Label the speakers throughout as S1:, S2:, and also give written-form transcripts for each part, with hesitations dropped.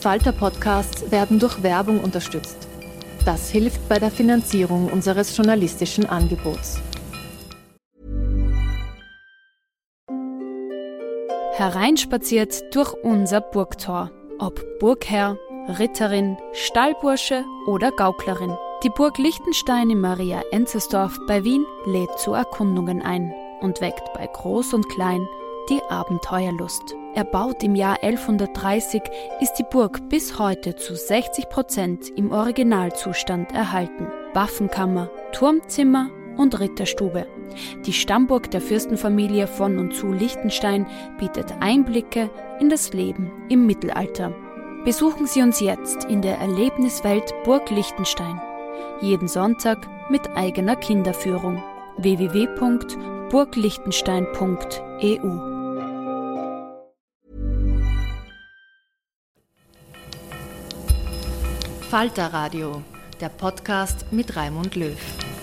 S1: Falter-Podcasts werden durch Werbung unterstützt. Das hilft bei der Finanzierung unseres journalistischen Angebots. Hereinspaziert durch unser Burgtor. Ob Burgherr, Ritterin, Stallbursche oder Gauklerin. Die Burg Liechtenstein in Maria Enzersdorf bei Wien lädt zu Erkundungen ein und weckt bei Groß und Klein die Abenteuerlust. Erbaut im Jahr 1130 ist die Burg bis heute zu 60% im Originalzustand erhalten. Waffenkammer, Turmzimmer und Ritterstube. Die Stammburg der Fürstenfamilie von und zu Liechtenstein bietet Einblicke in das Leben im Mittelalter. Besuchen Sie uns jetzt in der Erlebniswelt Burg Liechtenstein. Jeden Sonntag mit eigener Kinderführung. www.burgliechtenstein.eu Falter Radio, der Podcast mit Raimund Löw.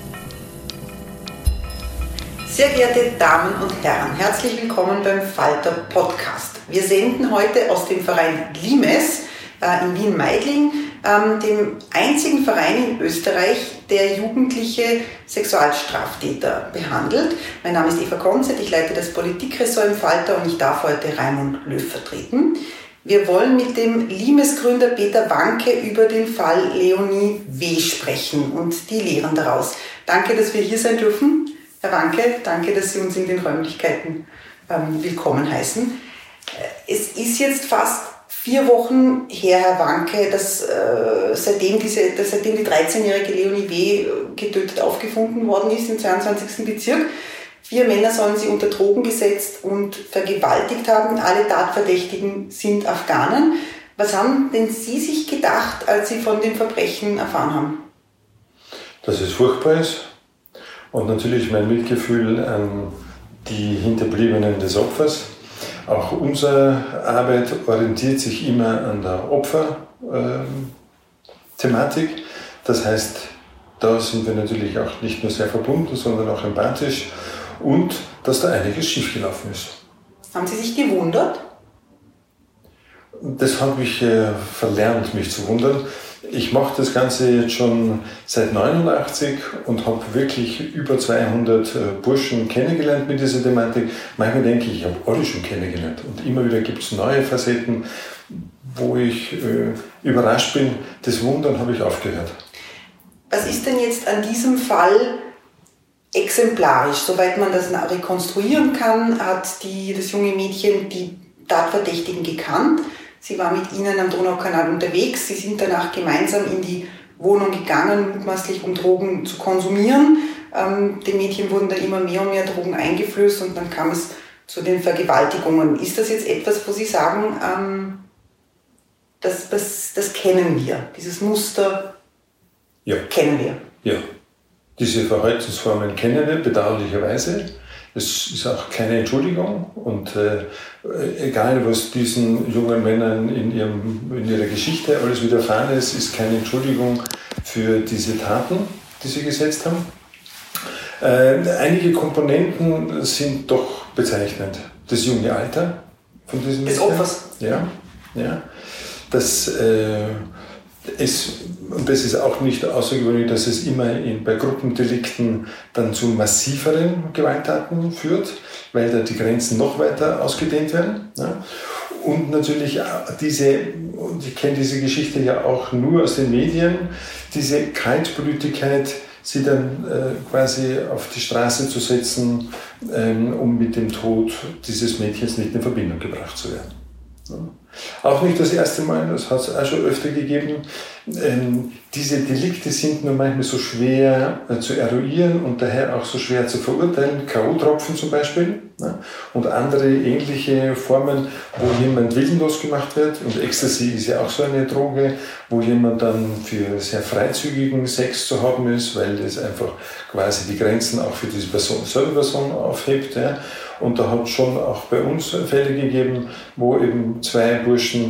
S2: Sehr geehrte Damen und Herren, herzlich willkommen beim Falter Podcast. Wir senden heute aus dem Verein Limes in Wien-Meidling, dem einzigen Verein in Österreich, der jugendliche Sexualstraftäter behandelt. Mein Name ist Eva Konzett, ich leite das Politikressort im Falter und ich darf heute Raimund Löw vertreten. Wir wollen mit dem Limes-Gründer Peter Wanke über den Fall Leonie W. sprechen und die Lehren daraus. Danke, dass wir hier sein dürfen. Herr Wanke, danke, dass Sie uns in den Räumlichkeiten willkommen heißen. Es ist jetzt fast 4 Wochen her, Herr Wanke, dass seitdem die 13-jährige Leonie W. getötet aufgefunden worden ist im 22. Bezirk. 4 Männer sollen sie unter Drogen gesetzt und vergewaltigt haben. Alle Tatverdächtigen sind Afghanen. Was haben denn Sie sich gedacht, als Sie von dem Verbrechen erfahren haben?
S3: Dass es furchtbar ist und natürlich mein Mitgefühl an die Hinterbliebenen des Opfers. Auch unsere Arbeit orientiert sich immer an der Opferthematik. Das heißt, da sind wir natürlich auch nicht nur sehr verbunden, sondern auch empathisch. Und dass da einiges schiefgelaufen ist.
S2: Haben Sie sich gewundert?
S3: Das habe ich verlernt, mich zu wundern. Ich mache das Ganze jetzt schon seit 1989 und habe wirklich über 200 Burschen kennengelernt mit dieser Thematik. Manchmal denke ich habe alle schon kennengelernt. Und immer wieder gibt es neue Facetten, wo ich überrascht bin. Das Wundern habe ich aufgehört.
S2: Was ist denn jetzt an diesem Fall exemplarisch, soweit man das rekonstruieren kann, hat das junge Mädchen die Tatverdächtigen gekannt. Sie war mit ihnen am Donaukanal unterwegs. Sie sind danach gemeinsam in die Wohnung gegangen, mutmaßlich um Drogen zu konsumieren. Den Mädchen wurden dann immer mehr und mehr Drogen eingeflößt und dann kam es zu den Vergewaltigungen. Ist das jetzt etwas, wo Sie sagen, das kennen wir, dieses Muster kennen wir?
S3: Ja. Diese Verhaltensformen kennen wir bedauerlicherweise. Es ist auch keine Entschuldigung und egal was diesen jungen Männern in ihrer Geschichte alles widerfahren ist, ist keine Entschuldigung für diese Taten, die sie gesetzt haben. Einige Komponenten sind doch bezeichnend. Das junge Alter von diesem
S2: des Opfers.
S3: Ja. Und das ist auch nicht außergewöhnlich, dass es immer bei Gruppendelikten dann zu massiveren Gewalttaten führt, weil da die Grenzen noch weiter ausgedehnt werden. Ja. Und natürlich und ich kenne diese Geschichte ja auch nur aus den Medien, diese Kaltblütigkeit, sie dann quasi auf die Straße zu setzen, um mit dem Tod dieses Mädchens nicht in Verbindung gebracht zu werden. Ja. Auch nicht das erste Mal, das hat es auch schon öfter gegeben. Diese Delikte sind nur manchmal so schwer zu eruieren und daher auch so schwer zu verurteilen. K.O.-Tropfen zum Beispiel, ne? Und andere ähnliche Formen, wo jemand willenlos gemacht wird. Und Ecstasy ist ja auch so eine Droge, wo jemand dann für sehr freizügigen Sex zu haben ist, weil das einfach quasi die Grenzen auch für diese Person aufhebt. Ja? Und da hat es schon auch bei uns Fälle gegeben, wo eben 2 Burschen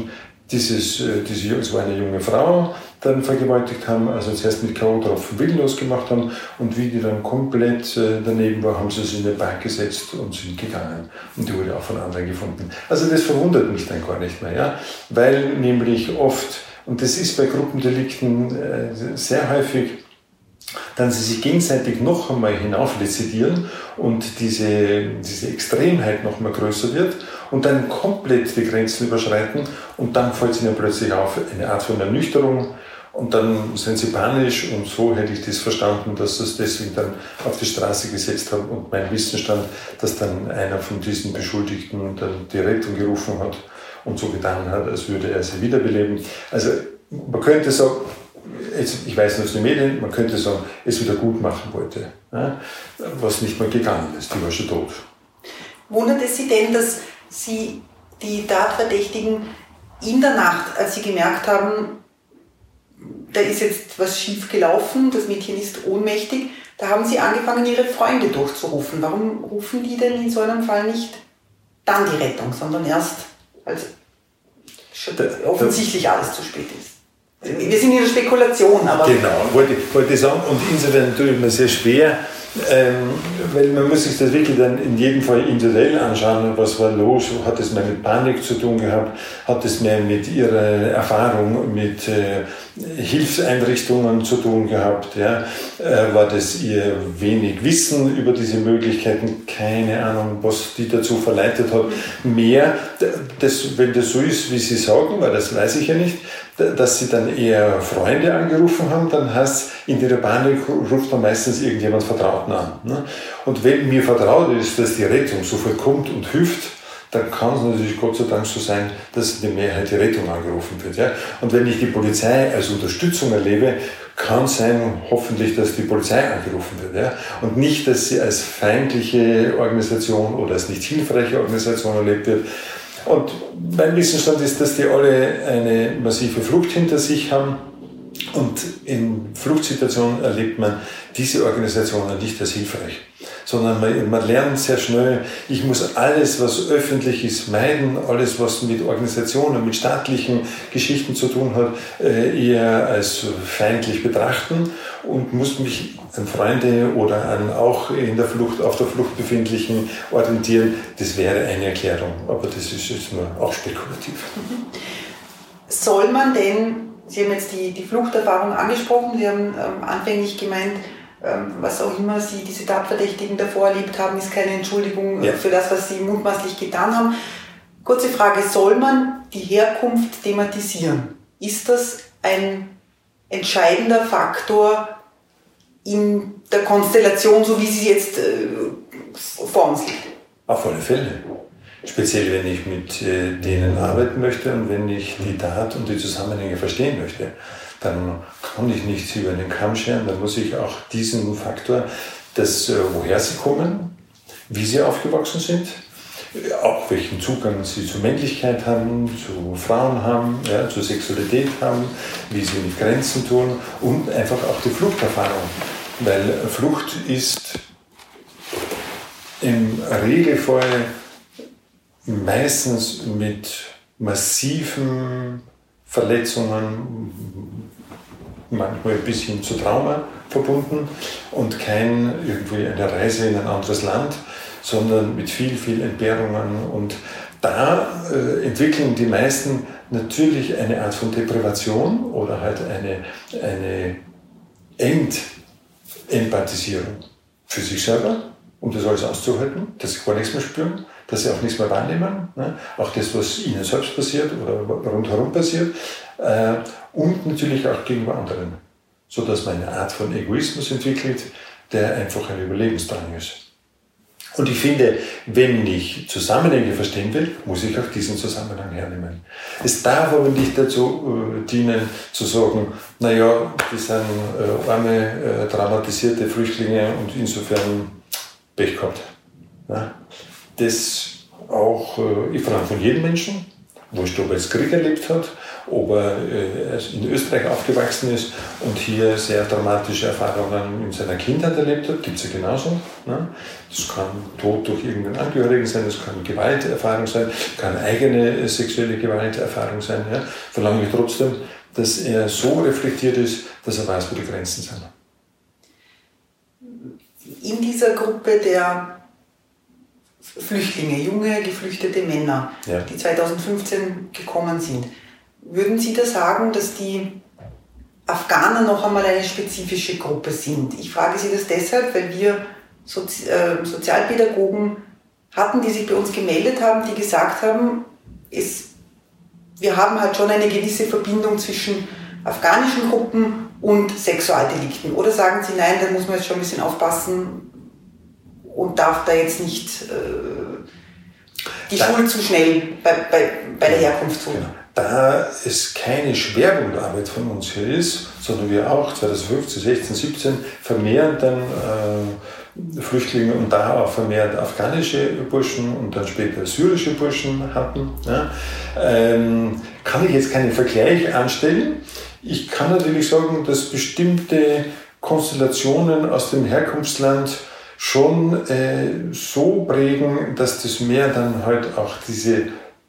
S3: es war eine junge Frau, dann vergewaltigt haben, also zuerst mit K.O.-Tropfen willenlos gemacht haben und wie die dann komplett daneben war, haben sie sie in den Park gesetzt und sind gegangen. Und die wurde auch von anderen gefunden. Also das verwundert mich dann gar nicht mehr, ja? Weil nämlich oft, und das ist bei Gruppendelikten sehr häufig, dann sie sich gegenseitig noch einmal hinauflezitieren und diese Extremheit noch mal größer wird und dann komplett die Grenzen überschreiten und dann fällt es ihnen plötzlich auf, eine Art von Ernüchterung und dann sind sie panisch und so hätte ich das verstanden, dass sie es deswegen dann auf die Straße gesetzt haben und mein Wissensstand, dass dann einer von diesen Beschuldigten dann die Rettung gerufen hat und so getan hat, als würde er sie wiederbeleben. Also man könnte sagen, ich weiß nicht aus den Medien, man könnte sagen, es wieder gut machen wollte, ja, was nicht mehr gegangen ist, die war schon tot.
S2: Wundert es Sie denn, dass Sie die Tatverdächtigen in der Nacht, als Sie gemerkt haben, da ist jetzt was schief gelaufen, das Mädchen ist ohnmächtig, da haben Sie angefangen, Ihre Freunde durchzurufen. Warum rufen die denn in so einem Fall nicht dann die Rettung, sondern erst, als offensichtlich alles zu spät ist? Wir sind in der Spekulation, aber...
S3: Genau, wollte ich sagen. Und insofern tue ich mir sehr schwer, weil man muss sich das wirklich dann in jedem Fall individuell anschauen, was war los, hat es mehr mit Panik zu tun gehabt, hat es mehr mit ihrer Erfahrung mit Hilfseinrichtungen zu tun gehabt, ja? War das ihr wenig Wissen über diese Möglichkeiten, keine Ahnung, was die dazu verleitet hat, mehr, wenn das so ist, wie Sie sagen, weil das weiß ich ja nicht, dass sie dann eher Freunde angerufen haben, dann heißt es, in der Panik ruft dann meistens irgendjemand Vertrauten an. Ne? Und wenn mir vertraut ist, dass die Rettung sofort kommt und hilft, dann kann es natürlich Gott sei Dank so sein, dass in der Mehrheit die Rettung angerufen wird. Ja? Und wenn ich die Polizei als Unterstützung erlebe, kann es sein, hoffentlich, dass die Polizei angerufen wird. Ja? Und nicht, dass sie als feindliche Organisation oder als nicht hilfreiche Organisation erlebt wird. Und mein Wissensstand ist, dass die alle eine massive Flucht hinter sich haben. Und in Fluchtsituationen erlebt man diese Organisationen nicht als hilfreich, sondern man lernt sehr schnell, ich muss alles, was öffentlich ist, meiden, alles, was mit Organisationen, mit staatlichen Geschichten zu tun hat, eher als feindlich betrachten und muss mich an Freunde oder an auch auf der Flucht befindlichen orientieren. Das wäre eine Erklärung, aber das ist jetzt nur auch spekulativ.
S2: Soll man denn, Sie haben jetzt die Fluchterfahrung angesprochen, Sie haben anfänglich gemeint, was auch immer Sie, diese Tatverdächtigen davor erlebt haben, ist keine Entschuldigung für das, was Sie mutmaßlich getan haben. Kurze Frage, soll man die Herkunft thematisieren? Ist das ein entscheidender Faktor in der Konstellation, so wie sie jetzt vor uns liegt?
S3: Auf alle Fälle. Speziell, wenn ich mit denen arbeiten möchte und wenn ich die Tat und die Zusammenhänge verstehen möchte, dann kann ich nichts über den Kamm scheren, dann muss ich auch diesen Faktor, woher sie kommen, wie sie aufgewachsen sind, auch welchen Zugang sie zur Männlichkeit haben, zu Frauen haben, ja, zur Sexualität haben, wie sie mit Grenzen tun und einfach auch die Fluchterfahrung. Weil Flucht ist im Regelfall meistens mit massiven Verletzungen, manchmal bis hin zu Trauma verbunden und kein irgendwie eine Reise in ein anderes Land, sondern mit viel Entbehrungen. Und da entwickeln die meisten natürlich eine Art von Deprivation oder halt eine Entempathisierung für sich selber, um das alles auszuhalten, dass sie gar nichts mehr spüren, dass sie auch nichts mehr wahrnehmen, ne? Auch das, was ihnen selbst passiert oder rundherum passiert, und natürlich auch gegenüber anderen, sodass man eine Art von Egoismus entwickelt, der einfach ein Überlebensdrang ist. Und ich finde, wenn ich Zusammenhänge verstehen will, muss ich auch diesen Zusammenhang hernehmen. Es darf aber nicht dazu dienen, zu sagen, naja, die sind arme, traumatisierte Flüchtlinge und insofern Pech gehabt. Ja? Das auch, ich verlange von jedem Menschen, wurscht, ob er jetzt Krieg erlebt hat, ob er in Österreich aufgewachsen ist und hier sehr dramatische Erfahrungen in seiner Kindheit erlebt hat, gibt es ja genauso. Ne? Das kann Tod durch irgendeinen Angehörigen sein, das kann Gewalterfahrung sein, kann eigene sexuelle Gewalterfahrung sein. Ja? Verlange ich trotzdem, dass er so reflektiert ist, dass er weiß, wo die Grenzen sind.
S2: In dieser Gruppe der Flüchtlinge, junge, geflüchtete Männer, die 2015 gekommen sind, würden Sie da sagen, dass die Afghaner noch einmal eine spezifische Gruppe sind? Ich frage Sie das deshalb, weil wir Sozialpädagogen hatten, die sich bei uns gemeldet haben, die gesagt haben, wir haben halt schon eine gewisse Verbindung zwischen afghanischen Gruppen und Sexualdelikten. Oder sagen Sie, nein, da muss man jetzt schon ein bisschen aufpassen und darf da jetzt nicht die Schuld zu schnell bei der Herkunft suchen?
S3: Genau. Da es keine Schwerpunktarbeit von uns hier ist, sondern wir auch 2015, 16, 17 vermehrt dann Flüchtlinge und da auch vermehrt afghanische Burschen und dann später syrische Burschen hatten, ja, kann ich jetzt keinen Vergleich anstellen. Ich kann natürlich sagen, dass bestimmte Konstellationen aus dem Herkunftsland schon so prägen, dass das mehr dann halt auch diese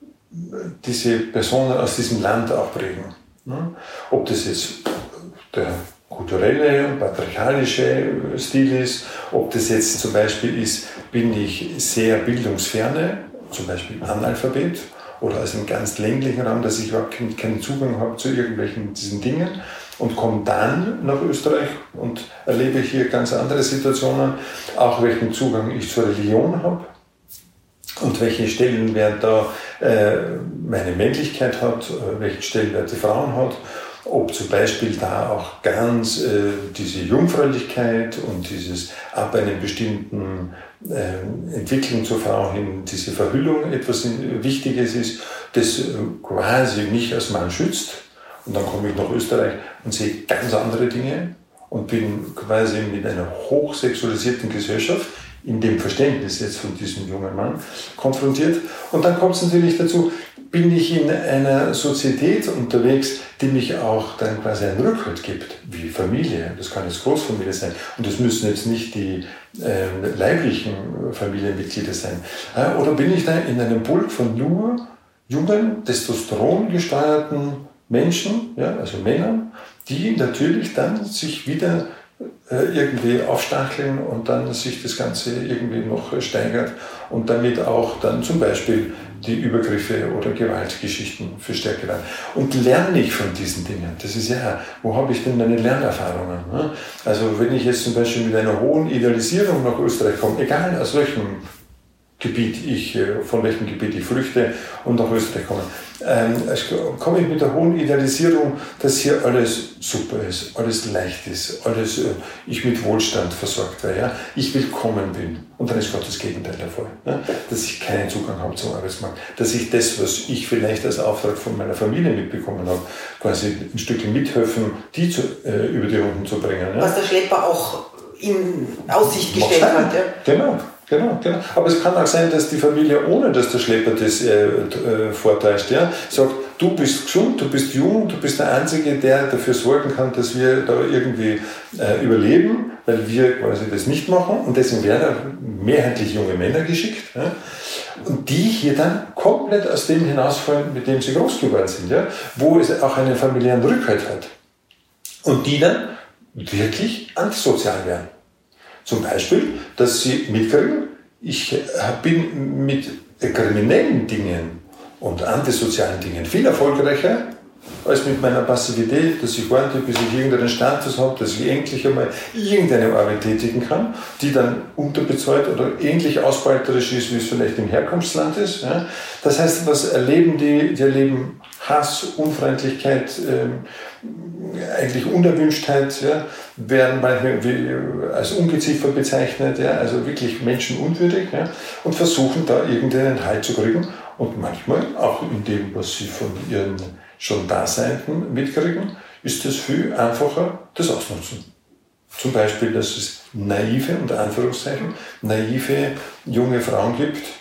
S3: Personen aus diesem Land auch prägen. Ob das jetzt der kulturelle, patriarchalische Stil ist, ob das jetzt zum Beispiel ist, bin ich sehr bildungsferne, zum Beispiel Analphabet, oder aus einem ganz ländlichen Raum, dass ich überhaupt keinen Zugang habe zu irgendwelchen diesen Dingen und komme dann nach Österreich und erlebe hier ganz andere Situationen, auch welchen Zugang ich zur Religion habe. Und welchen Stellenwert da meine Männlichkeit hat, welchen Stellenwert die Frauen hat, ob zum Beispiel da auch ganz diese Jungfräulichkeit und dieses ab einer bestimmten Entwicklung zur Frau hin, diese Verhüllung etwas Wichtiges ist, das quasi mich als Mann schützt. Und dann komme ich nach Österreich und sehe ganz andere Dinge und bin quasi mit einer hochsexualisierten Gesellschaft, in dem Verständnis jetzt von diesem jungen Mann, konfrontiert. Und dann kommt es natürlich dazu, bin ich in einer Sozietät unterwegs, die mich auch dann quasi einen Rückhalt gibt, wie Familie. Das kann jetzt Großfamilie sein. Und das müssen jetzt nicht die leiblichen Familienmitglieder sein. Oder bin ich da in einem Pulk von nur jungen, testosterongesteuerten Menschen, ja, also Männern, die natürlich dann sich wieder irgendwie aufstacheln und dann sich das Ganze irgendwie noch steigert und damit auch dann zum Beispiel die Übergriffe oder Gewaltgeschichten verstärkt werden. Und lerne ich von diesen Dingen? Das ist ja, wo habe ich denn meine Lernerfahrungen? Ne? Also wenn ich jetzt zum Beispiel mit einer hohen Idealisierung nach Österreich komme, egal aus welchem Gebiet von welchem Gebiet ich flüchte und nach Österreich komme ich mit der hohen Idealisierung, dass hier alles super ist, alles leicht ist, ich mit Wohlstand versorgt werde, ja? Ich willkommen bin. Und dann ist Gott das Gegenteil der Fall. Ne? Dass ich keinen Zugang habe zum Arbeitsmarkt, dass ich das, was ich vielleicht als Auftrag von meiner Familie mitbekommen habe, quasi ein Stückchen mithelfen, die über die Runden zu bringen. Ja?
S2: Was der Schlepper auch in Aussicht gestellt hat. Ja?
S3: Genau. Aber es kann auch sein, dass die Familie, ohne dass der Schlepper das vortäuscht, ja, sagt, du bist gesund, du bist jung, du bist der Einzige, der dafür sorgen kann, dass wir da irgendwie überleben, weil wir quasi das nicht machen. Und deswegen werden mehrheitlich junge Männer geschickt. Ja, und die hier dann komplett aus dem hinausfallen, mit dem sie groß geworden sind, ja, wo es auch einen familiären Rückhalt hat. Und die dann wirklich antisozial werden. Zum Beispiel, dass sie mitkriegen, ich bin mit kriminellen Dingen und antisozialen Dingen viel erfolgreicher als mit meiner Passivität, dass ich warte, bis ich irgendeinen Status habe, dass ich endlich einmal irgendeine Arbeit tätigen kann, die dann unterbezahlt oder ähnlich ausbeuterisch ist, wie es vielleicht im Herkunftsland ist. Ja. Das heißt, was erleben die? Die erleben Hass, Unfreundlichkeit, eigentlich Unerwünschtheit, ja, werden manchmal als Ungeziefer bezeichnet, ja, also wirklich menschenunwürdig, ja, und versuchen da irgendeinen Halt zu kriegen und manchmal auch in dem, was sie von ihren schon Daseinten mitkriegen, ist es viel einfacher, das ausnutzen. Zum Beispiel, dass es naive, unter Anführungszeichen, naive junge Frauen gibt,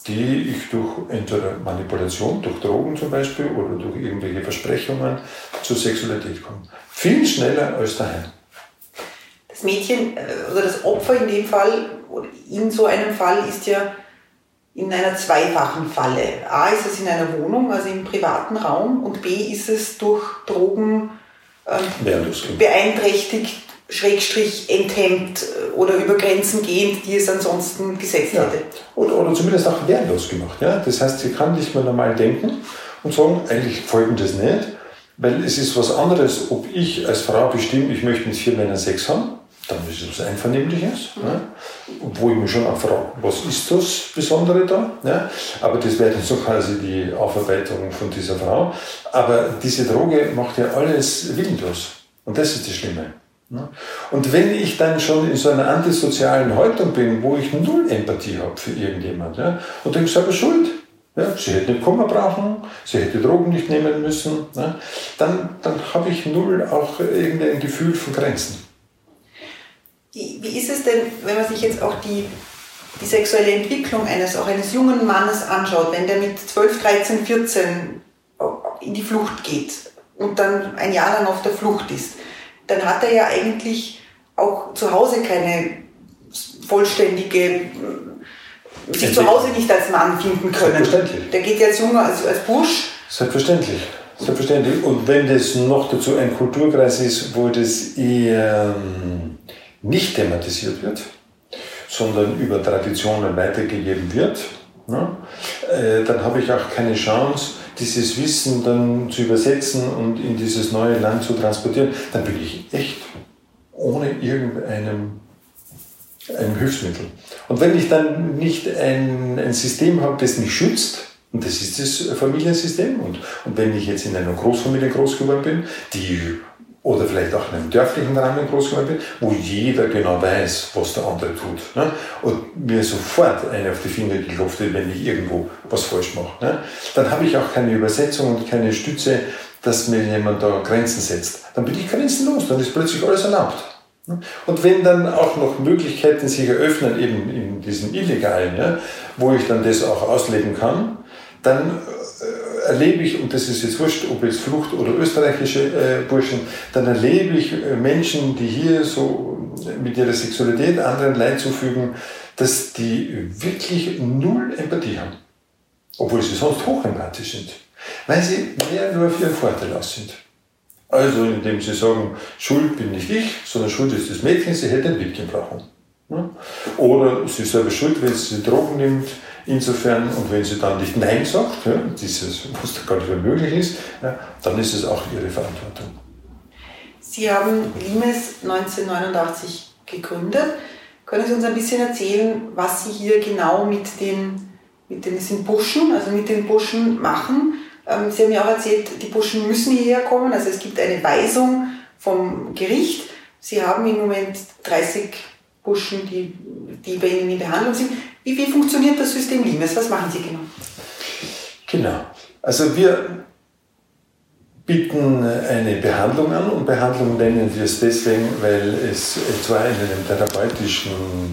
S3: die ich durch entweder Manipulation, durch Drogen zum Beispiel oder durch irgendwelche Versprechungen zur Sexualität komme. Viel schneller als daheim.
S2: Das Mädchen oder das Opfer in dem Fall, in so einem Fall, ist ja in einer zweifachen Falle. A, ist es in einer Wohnung, also im privaten Raum, und B, ist es durch Drogen beeinträchtigt, Schrägstrich enthemmt oder über Grenzen gehend, die es ansonsten gesetzt hätte.
S3: Oder zumindest auch wehrlos gemacht. Ja? Das heißt, sie kann nicht mehr normal denken und sagen, eigentlich gefällt mir das nicht, weil es ist was anderes, ob ich als Frau bestimme, ich möchte mit 4 Männern Sex haben, dann ist es was Einvernehmliches. Ja? Obwohl ich mich schon auch frage, was ist das Besondere da? Ja? Aber das wäre dann so quasi die Aufarbeitung von dieser Frau. Aber diese Droge macht ja alles willenlos. Und das ist das Schlimme. Ja? Und wenn ich dann schon in so einer antisozialen Haltung bin, wo ich null Empathie habe für irgendjemand, ja? Und dann sage ich schuld. Ja, sie hätte nicht kommen brauchen, sie hätte Drogen nicht nehmen müssen. Ja? Dann habe ich null auch irgendein Gefühl von Grenzen.
S2: Wie ist es denn, wenn man sich jetzt auch die sexuelle Entwicklung eines jungen Mannes anschaut, wenn der mit 12, 13, 14 in die Flucht geht und dann ein Jahr lang auf der Flucht ist, dann hat er ja eigentlich auch zu Hause keine vollständige, sich zu Hause nicht als Mann finden können.
S3: Selbstverständlich.
S2: Der geht ja als Junge, als Bursch.
S3: Selbstverständlich. Und wenn das noch dazu ein Kulturkreis ist, wo das eher nicht thematisiert wird, sondern über Traditionen weitergegeben wird, ne, dann habe ich auch keine Chance, dieses Wissen dann zu übersetzen und in dieses neue Land zu transportieren. Dann bin ich echt ohne irgendeinem Hilfsmittel. Und wenn ich dann nicht ein System habe, das mich schützt, und das ist das Familiensystem, und wenn ich jetzt in einer Großfamilie groß geworden bin, oder vielleicht auch in einem dörflichen Rahmen groß geworden bin, wo jeder genau weiß, was der andere tut. Ne? Und mir sofort einer auf die Finger geklopft wird, wenn ich irgendwo was falsch mache. Ne? Dann habe ich auch keine Übersetzung und keine Stütze, dass mir jemand da Grenzen setzt. Dann bin ich grenzenlos, dann ist plötzlich alles erlaubt. Ne? Und wenn dann auch noch Möglichkeiten sich eröffnen, eben in diesem Illegalen, ja, wo ich dann das auch ausleben kann, dann erlebe ich, und das ist jetzt wurscht, ob jetzt Flucht oder österreichische Burschen, dann erlebe ich Menschen, die hier so mit ihrer Sexualität anderen Leid zufügen, dass die wirklich null Empathie haben. Obwohl sie sonst hochempathisch sind. Weil sie mehr nur für ihren Vorteil aus sind. Also indem sie sagen, Schuld bin nicht ich, sondern Schuld ist das Mädchen, sie hätte ein Mädchen brauchen. Oder sie ist selber schuld, wenn sie Drogen nimmt, insofern, und wenn sie dann nicht Nein sagt, ja, dieses, was da gar nicht mehr möglich ist, ja, dann ist es auch ihre Verantwortung.
S2: Sie haben Limes 1989 gegründet. Können Sie uns ein bisschen erzählen, was Sie hier genau mit den Burschen, also mit den Burschen machen? Sie haben ja auch erzählt, die Burschen müssen hierher kommen, also es gibt eine Weisung vom Gericht. Sie haben im Moment 30 Burschen, die bei Ihnen in Behandlung sind. Wie funktioniert das System Limes? Was machen Sie genau?
S3: Genau. Also wir bieten eine Behandlung an, und Behandlung nennen wir es deswegen, weil es zwar in einem therapeutischen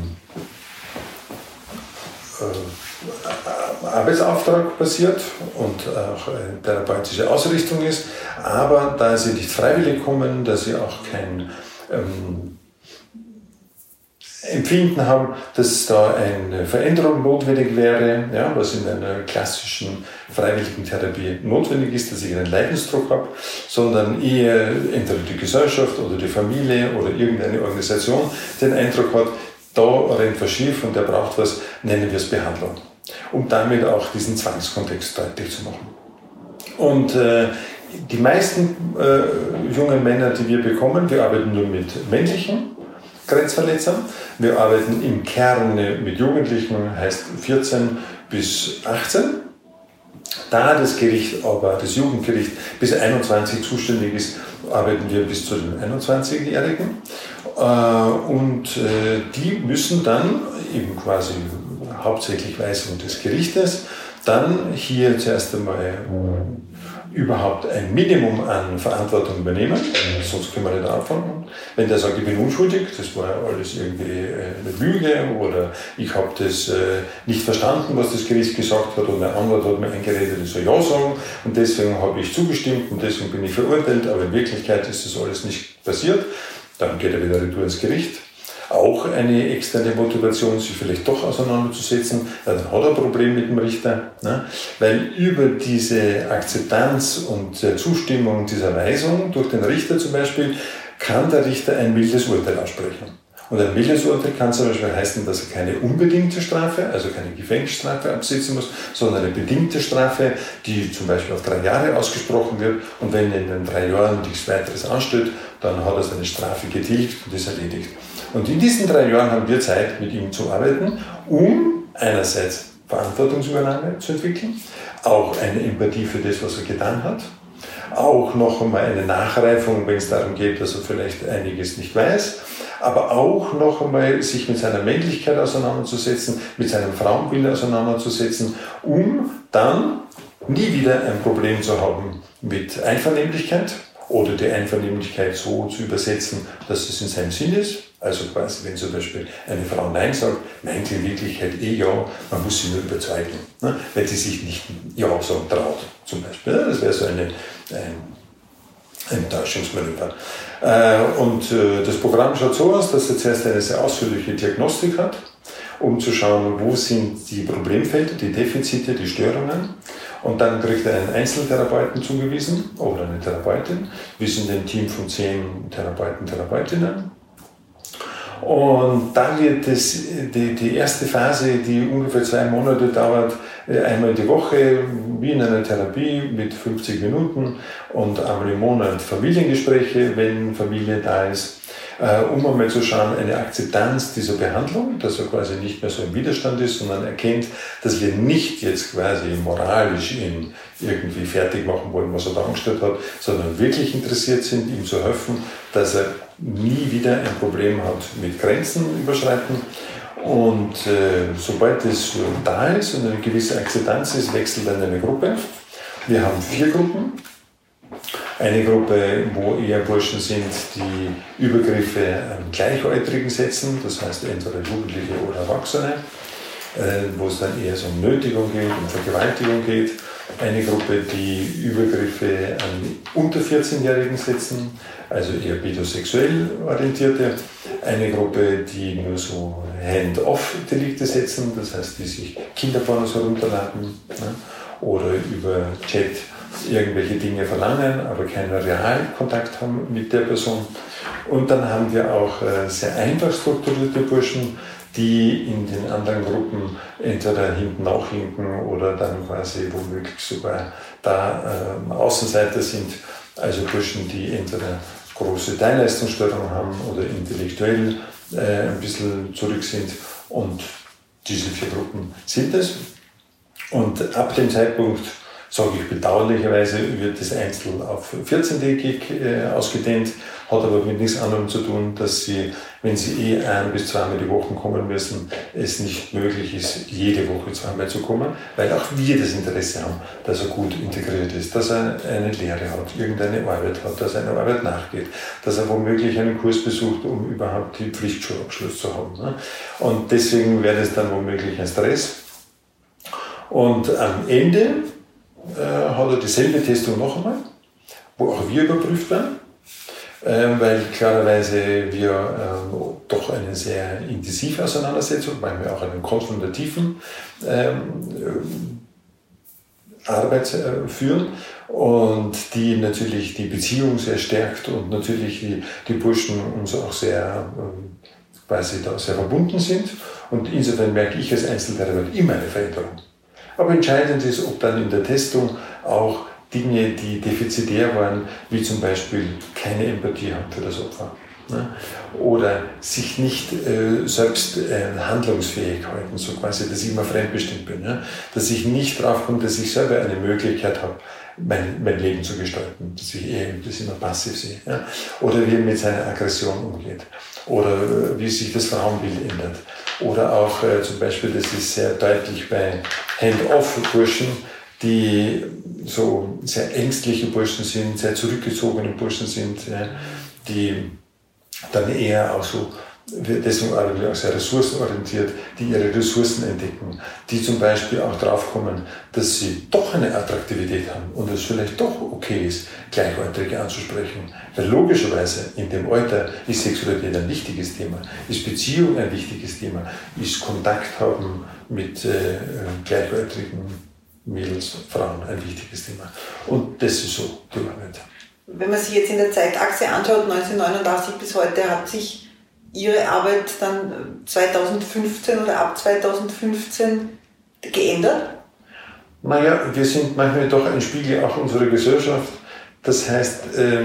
S3: Arbeitsauftrag passiert und auch eine therapeutische Ausrichtung ist, aber da sie nicht freiwillig kommen, da sie auch kein Empfinden haben, dass da eine Veränderung notwendig wäre, ja, was in einer klassischen freiwilligen Therapie notwendig ist, dass ich einen Leidensdruck habe, sondern eher entweder die Gesellschaft oder die Familie oder irgendeine Organisation den Eindruck hat, da rennt was schief und der braucht was, nennen wir es Behandlung, um damit auch diesen Zwangskontext deutlich zu machen. Und die meisten jungen Männer, die wir bekommen, wir arbeiten nur mit männlichen Grenzverletzern. Wir arbeiten im Kern mit Jugendlichen, heißt 14 bis 18. Da das Gericht, aber das Jugendgericht bis 21 zuständig ist, arbeiten wir bis zu den 21-Jährigen. Und die müssen dann eben quasi hauptsächlich Weisung des Gerichtes dann hier zuerst einmal überhaupt ein Minimum an Verantwortung übernehmen, sonst können wir nicht anfangen. Wenn der sagt, ich bin unschuldig, das war alles irgendwie eine Lüge oder ich habe das nicht verstanden, was das Gericht gesagt hat und mein Anwalt hat mir eingeredet, ich soll ja sagen und deswegen habe ich zugestimmt und deswegen bin ich verurteilt, aber in Wirklichkeit ist das alles nicht passiert, dann geht er wieder retour ins Gericht. Auch eine externe Motivation, sich vielleicht doch auseinanderzusetzen, dann hat er ein Problem mit dem Richter, ne? Weil über diese Akzeptanz und Zustimmung dieser Weisung durch den Richter zum Beispiel kann der Richter ein mildes Urteil aussprechen. Und ein mildes Urteil kann zum Beispiel heißen, dass er keine unbedingte Strafe, also keine Gefängnisstrafe absitzen muss, sondern eine bedingte Strafe, die zum Beispiel auf 3 Jahre ausgesprochen wird. Und wenn in den 3 Jahren nichts weiteres ansteht, dann hat er seine Strafe getilgt und ist erledigt. Und in diesen 3 Jahren haben wir Zeit, mit ihm zu arbeiten, um einerseits Verantwortungsübernahme zu entwickeln, auch eine Empathie für das, was er getan hat, auch noch einmal eine Nachreifung, wenn es darum geht, dass er vielleicht einiges nicht weiß, aber auch noch einmal sich mit seiner Männlichkeit auseinanderzusetzen, mit seinem Frauenbild auseinanderzusetzen, um dann nie wieder ein Problem zu haben mit Einvernehmlichkeit oder die Einvernehmlichkeit so zu übersetzen, dass es in seinem Sinn ist. Also quasi, wenn zum Beispiel eine Frau Nein sagt, meint in Wirklichkeit ja, man muss sie nur überzeugen, ne? Weil sie sich nicht Ja sagen traut, zum Beispiel. Ja, das wäre so ein Täuschungsmanöver. Und das Programm schaut so aus, dass er zuerst eine sehr ausführliche Diagnostik hat, um zu schauen, wo sind die Problemfelder, die Defizite, die Störungen. Und dann kriegt er einen Einzeltherapeuten zugewiesen oder eine Therapeutin. Wir sind ein Team von 10 Therapeuten, Therapeutinnen. Und dann wird die erste Phase, die ungefähr 2 Monate dauert, einmal die Woche, wie in einer Therapie mit 50 Minuten und einmal im Monat Familiengespräche, wenn Familie da ist, um einmal zu schauen, eine Akzeptanz dieser Behandlung, dass er quasi nicht mehr so im Widerstand ist, sondern erkennt, dass wir nicht jetzt quasi moralisch ihn irgendwie fertig machen wollen, was er da angestellt hat, sondern wirklich interessiert sind, ihm zu helfen, dass er nie wieder ein Problem hat mit Grenzen überschreiten. Und sobald es da ist und eine gewisse Akzeptanz ist, wechselt dann eine Gruppe. Wir haben 4 Gruppen. Eine Gruppe, wo eher Burschen sind, die Übergriffe an Gleichaltrigen setzen, das heißt entweder Jugendliche oder Erwachsene, wo es dann eher so um Nötigung geht, um Vergewaltigung geht. Eine Gruppe, die Übergriffe an unter 14-Jährigen setzen, also eher pädosexuell orientierte. Eine Gruppe, die nur so Hand-off-Delikte setzen, das heißt, die sich Kinderpornos herunterladen, ne? Oder über Chat irgendwelche Dinge verlangen, aber keinen Realkontakt haben mit der Person. Und dann haben wir auch sehr einfach strukturierte Burschen, die in den anderen Gruppen entweder hinten nachhinken oder dann quasi womöglich sogar da Außenseiter sind. Also Burschen, die entweder große Teilleistungsstörungen haben oder intellektuell ein bisschen zurück sind. Und diese 4 Gruppen sind es. Und ab dem Zeitpunkt, sage ich bedauerlicherweise, wird das Einzel auf 14-tägig ausgedehnt, hat aber mit nichts anderem zu tun, dass sie, wenn sie 1 bis 2 Mal die Woche kommen müssen, es nicht möglich ist, jede Woche 2 Mal zu kommen, weil auch wir das Interesse haben, dass er gut integriert ist, dass er eine Lehre hat, irgendeine Arbeit hat, dass er einer Arbeit nachgeht, dass er womöglich einen Kurs besucht, um überhaupt den Pflichtschulabschluss zu haben. Ne? Und deswegen wäre das dann womöglich ein Stress. Und am Ende hat er dieselbe Testung noch einmal, wo auch wir überprüft werden, weil klarerweise wir doch eine sehr intensive Auseinandersetzung, weil wir auch einen konfrontativen Arbeit führen und die natürlich die Beziehung sehr stärkt und natürlich die Burschen uns auch sehr quasi da sehr verbunden sind und insofern merke ich als Einzeltherapeut immer eine Veränderung. Aber entscheidend ist, ob dann in der Testung auch Dinge, die defizitär waren, wie zum Beispiel keine Empathie haben für das Opfer, ne? Oder sich nicht selbst handlungsfähig halten, so quasi, dass ich immer fremdbestimmt bin, ja? Dass ich nicht drauf komme, dass ich selber eine Möglichkeit habe, mein Leben zu gestalten, dass ich das immer passiv sehe, ja? Oder wie er mit seiner Aggression umgeht oder wie sich das Frauenbild ändert. Oder auch zum Beispiel, das ist sehr deutlich bei Hand-off-Burschen, die so sehr ängstliche Burschen sind, sehr zurückgezogene Burschen sind, ja, die dann eher auch so, deswegen arbeiten wir auch sehr ressourcenorientiert, die ihre Ressourcen entdecken, die zum Beispiel auch draufkommen, dass sie doch eine Attraktivität haben und es vielleicht doch okay ist, Gleichaltrige anzusprechen. Weil logischerweise in dem Alter ist Sexualität ein wichtiges Thema, ist Beziehung ein wichtiges Thema, ist Kontakt haben mit gleichaltrigen Mädels, Frauen ein wichtiges Thema. Und das ist so die Arbeit.
S2: Wenn man sich jetzt in der Zeitachse anschaut, 1989 bis heute, hat sich Ihre Arbeit dann 2015 oder ab 2015 geändert?
S3: Naja, wir sind manchmal doch ein Spiegel auch unserer Gesellschaft. Das heißt,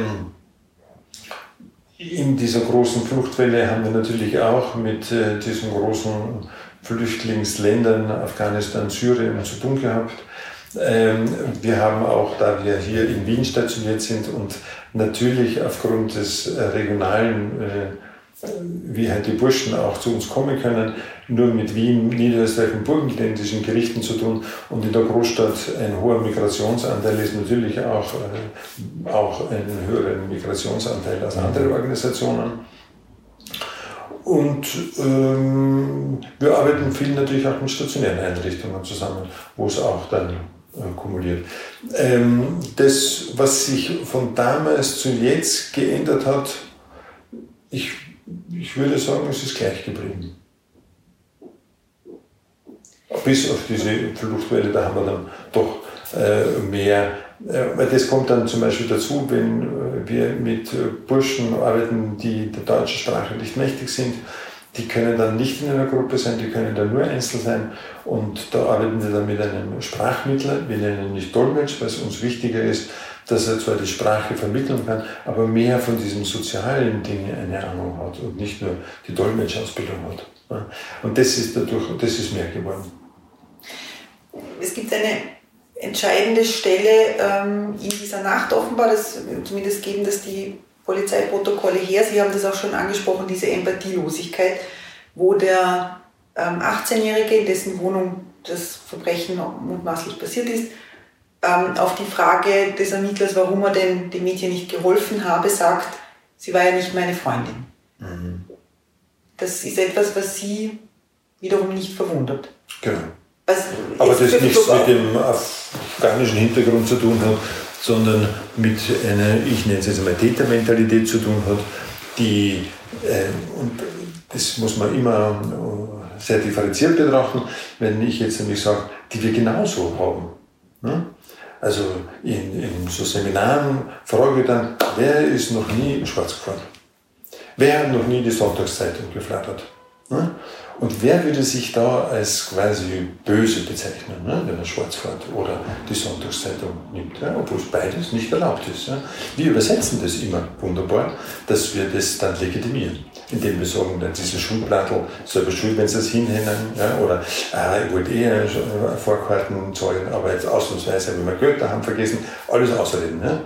S3: in dieser großen Fluchtwelle haben wir natürlich auch mit diesen großen Flüchtlingsländern, Afghanistan, Syrien zu tun gehabt. Wir haben auch, da wir hier in Wien stationiert sind und natürlich aufgrund des regionalen, wie halt die Burschen auch zu uns kommen können, nur mit Wien, Niederösterreich und burgenländischen Gerichten zu tun. Und in der Großstadt ein hoher Migrationsanteil ist natürlich auch einen höheren Migrationsanteil als andere Organisationen. Und wir arbeiten viel natürlich auch mit stationären Einrichtungen zusammen, wo es auch dann kumuliert. Das, was sich von damals zu jetzt geändert hat, ich würde sagen, es ist gleich geblieben. Bis auf diese Fluchtwelle, da haben wir dann doch mehr, weil das kommt dann zum Beispiel dazu, wenn wir mit Burschen arbeiten, die der deutschen Sprache nicht mächtig sind. Die können dann nicht in einer Gruppe sein, die können dann nur einzeln sein. Und da arbeiten wir dann mit einem Sprachmittler. Wir nennen ihn nicht Dolmetsch, weil es uns wichtiger ist, dass er zwar die Sprache vermitteln kann, aber mehr von diesen sozialen Dingen eine Ahnung hat und nicht nur die Dolmetschausbildung hat. Und das ist mehr geworden.
S2: Es gibt eine entscheidende Stelle in dieser Nacht offenbar, zumindest geben das die Polizeiprotokolle her, Sie haben das auch schon angesprochen, diese Empathielosigkeit, wo der 18-Jährige, in dessen Wohnung das Verbrechen mutmaßlich passiert ist, auf die Frage des Ermittlers, warum er denn dem Mädchen nicht geholfen habe, sagt, sie war ja nicht meine Freundin. Mhm. Das ist etwas, was Sie wiederum nicht verwundert.
S3: Genau. Aber das nichts mit dem afghanischen Hintergrund zu tun hat, sondern mit einer, ich nenne es jetzt einmal Tätermentalität zu tun hat, die, und das muss man immer sehr differenziert betrachten, wenn ich jetzt nämlich sage, die wir genauso haben. Ne? Also in so Seminaren frage ich dann, wer ist noch nie schwarz gefahren? Wer hat noch nie die Sonntagszeitung geflattert? Ne? Und wer würde sich da als quasi böse bezeichnen, ne, wenn er schwarz fährt oder die Sonntagszeitung nimmt, ja, obwohl es beides nicht erlaubt ist. Ja. Wir übersetzen das immer wunderbar, dass wir das dann legitimieren, indem wir sagen, dann diese Schulplattel, selber schuld, wenn sie das hinhängen, ja, oder ich wollte Vorkarten zahlen, aber jetzt ausnahmsweise habe ich mein Geld daheim vergessen, alles ausreden. Ja.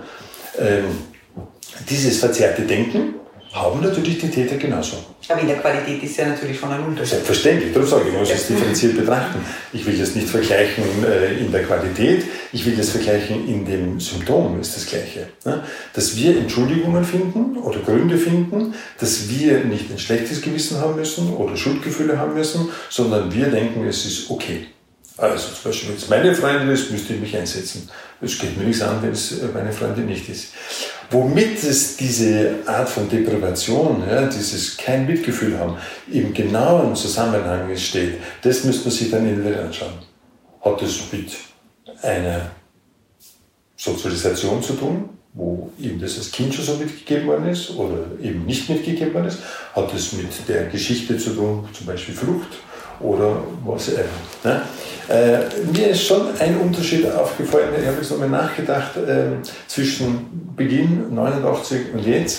S3: Dieses verzerrte Denken haben natürlich die Täter genauso.
S2: Aber in der Qualität ist ja natürlich schon ein Unterschied.
S3: Selbstverständlich, darum sage ich, ich muss es differenziert betrachten. Ich will das nicht vergleichen in der Qualität, ich will das vergleichen in dem Symptom, ist das Gleiche. Dass wir Entschuldigungen finden oder Gründe finden, dass wir nicht ein schlechtes Gewissen haben müssen oder Schuldgefühle haben müssen, sondern wir denken, es ist okay. Also zum Beispiel, wenn es meine Freundin ist, müsste ich mich einsetzen. Es geht mir nichts an, wenn es meine Freundin nicht ist. Womit es diese Art von Deprivation, ja, dieses kein Mitgefühl haben, im genauen Zusammenhang steht, das müsste man sich dann individuell anschauen. Hat das mit einer Sozialisation zu tun, wo eben das als Kind schon so mitgegeben worden ist oder eben nicht mitgegeben worden ist? Hat es mit der Geschichte zu tun, zum Beispiel Flucht oder was ever? Ne? Mir ist schon ein Unterschied aufgefallen, ich habe jetzt nochmal nachgedacht, zwischen Beginn 89 und jetzt.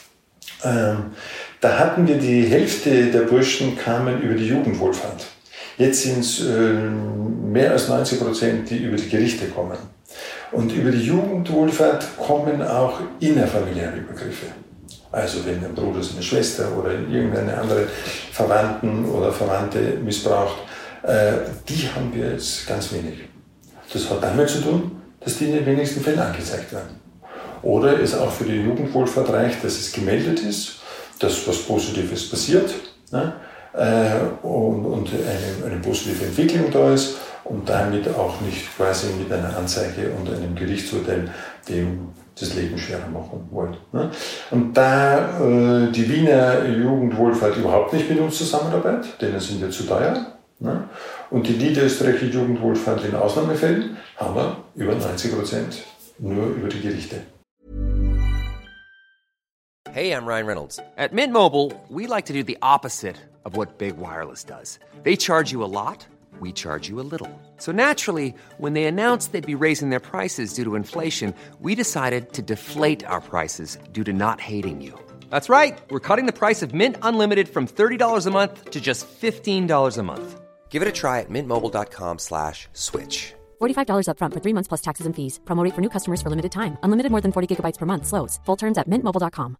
S3: Da hatten wir die Hälfte der Burschen kamen über die Jugendwohlfahrt. Jetzt sind es mehr als 90%, die über die Gerichte kommen. Und über die Jugendwohlfahrt kommen auch innerfamiliäre Übergriffe. Also wenn ein Bruder seine Schwester oder irgendeine andere Verwandten oder Verwandte missbraucht, die haben wir jetzt ganz wenig. Das hat damit zu tun, dass die in den wenigsten Fällen angezeigt werden. Oder es auch für die Jugendwohlfahrt reicht, dass es gemeldet ist, dass was Positives passiert, ne? Und eine positive Entwicklung da ist und damit auch nicht quasi mit einer Anzeige und einem Gerichtsurteil dem das Leben schwerer machen wollen. Ne? Und da die Wiener Jugendwohlfahrt überhaupt nicht mit uns zusammenarbeitet, denen sind wir zu teuer, ne? Und die niederösterreichische Jugendwohlfahrt in Ausnahmefällen haben wir über 90% nur über die Gerichte.
S4: Hey, I'm Ryan Reynolds. At Mint Mobile, we like to do the opposite of what Big Wireless does. They charge you a lot, we charge you a little. So naturally, when they announced they'd be raising their prices due to inflation, we decided to deflate our prices due to not hating you. That's right. We're cutting the price of Mint Unlimited from $30 a month to just $15 a month. Give it a try at mintmobile.com/switch.
S5: $45 up front for 3 months plus taxes and fees. Promo rate for new customers for limited time. Unlimited more than 40 gigabytes per month. Slows full terms at mintmobile.com.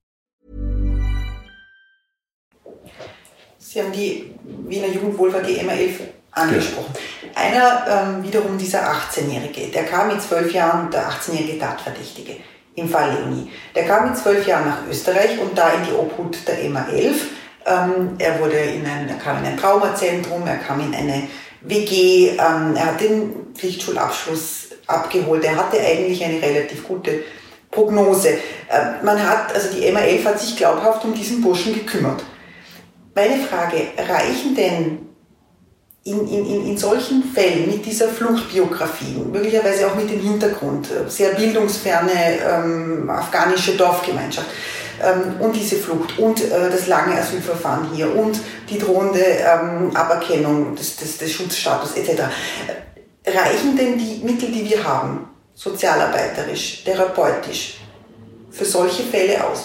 S2: Sie haben die Wiener Jugendwohlfahrt, die MA11, angesprochen. Einer wiederum dieser 18-Jährige, der kam mit 12 Jahren, der 18-jährige Tatverdächtige im Fall Leonie, der kam mit 12 Jahren nach Österreich und da in die Obhut der MA11. Er kam in ein Traumazentrum, er kam in eine WG, er hat den Pflichtschulabschluss abgeholt, er hatte eigentlich eine relativ gute Prognose. Die MA11 hat sich glaubhaft um diesen Burschen gekümmert. Meine Frage, reichen denn in solchen Fällen mit dieser Fluchtbiografie, möglicherweise auch mit dem Hintergrund, sehr bildungsferne afghanische Dorfgemeinschaft und diese Flucht und das lange Asylverfahren hier und die drohende Aberkennung des Schutzstatus etc. Reichen denn die Mittel, die wir haben, sozialarbeiterisch, therapeutisch, für solche Fälle aus?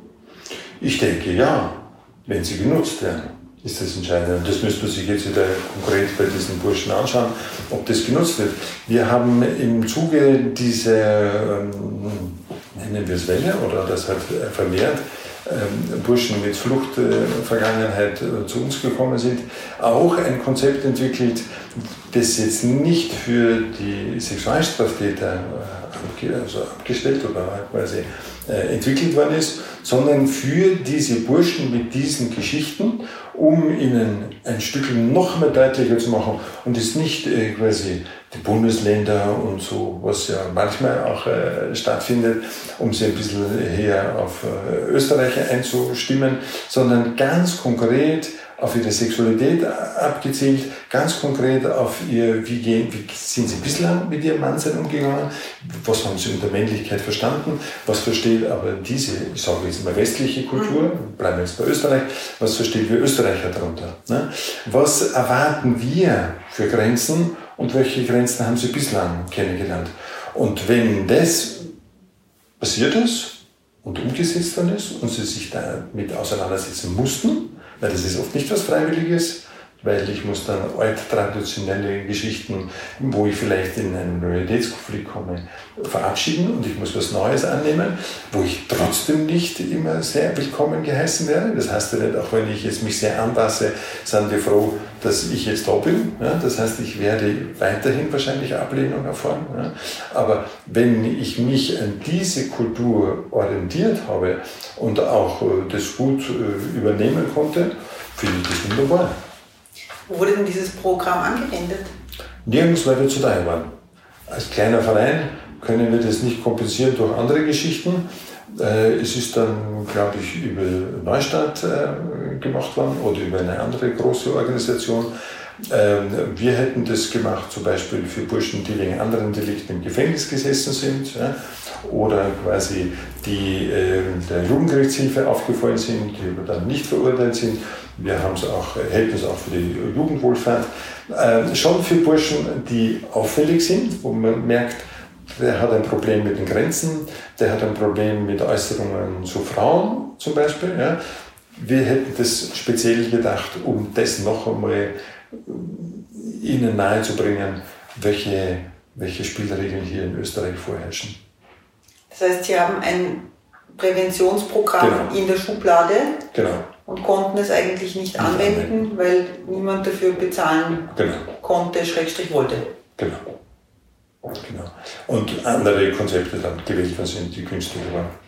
S3: Ich denke ja, wenn sie genutzt werden, ist das entscheidend. Und das müsste man sich jetzt wieder konkret bei diesen Burschen anschauen, ob das genutzt wird. Wir haben im Zuge dieser, nennen wir es Welle, oder das hat vermehrt, Burschen mit Fluchtvergangenheit zu uns gekommen sind, auch ein Konzept entwickelt, das jetzt nicht für die Sexualstraftäter abgestellt oder quasi entwickelt worden ist, sondern für diese Burschen mit diesen Geschichten, um ihnen ein Stück noch mehr deutlicher zu machen und es nicht quasi die Bundesländer und so, was ja manchmal auch stattfindet, um sie ein bisschen her auf Österreich einzustimmen, sondern ganz konkret auf ihre Sexualität abgezielt, ganz konkret auf ihr, wie sind sie bislang mit ihrem Mannsein umgegangen, was haben sie unter Männlichkeit verstanden, was versteht aber diese, ich sage jetzt mal westliche Kultur, bleiben wir jetzt bei Österreich, was versteht wir Österreicher darunter, ne? Was erwarten wir für Grenzen und welche Grenzen haben sie bislang kennengelernt. Und wenn das passiert ist und umgesetzt worden ist und sie sich damit auseinandersetzen mussten, weil das ist oft nicht was Freiwilliges, weil ich muss dann alttraditionelle Geschichten, wo ich vielleicht in einen Loyalitätskonflikt komme, verabschieden und ich muss was Neues annehmen, wo ich trotzdem nicht immer sehr willkommen geheißen werde. Das heißt ja nicht, auch wenn ich jetzt mich sehr anpasse, sind wir froh, dass ich jetzt da bin. Ja, das heißt, ich werde weiterhin wahrscheinlich Ablehnung erfahren. Ja. Aber wenn ich mich an diese Kultur orientiert habe und auch das gut übernehmen konnte, finde ich das wunderbar.
S2: Wo wurde denn dieses Programm angewendet?
S3: Nirgends, weil wir zu teuer waren. Als kleiner Verein können wir das nicht kompensieren durch andere Geschichten. Es ist dann, glaube ich, über Neustadt gemacht worden oder über eine andere große Organisation. Wir hätten das gemacht, zum Beispiel für Burschen, die wegen anderen Delikten im Gefängnis gesessen sind, ja, oder quasi die der Jugendgerichtshilfe aufgefallen sind, die aber dann nicht verurteilt sind. Wir hätten es auch für die Jugendwohlfahrt. Schon für Burschen, die auffällig sind, wo man merkt, der hat ein Problem mit den Grenzen, der hat ein Problem mit Äußerungen zu Frauen zum Beispiel. Ja. Wir hätten das speziell gedacht, um das noch einmal ihnen nahezubringen, welche Spielregeln hier in Österreich vorherrschen.
S2: Das heißt, Sie haben ein Präventionsprogramm in der Schublade und konnten es eigentlich nicht anwenden, weil niemand dafür bezahlen konnte, / wollte.
S3: Genau. Genau. Und andere Konzepte dann gewählt worden sind, die günstiger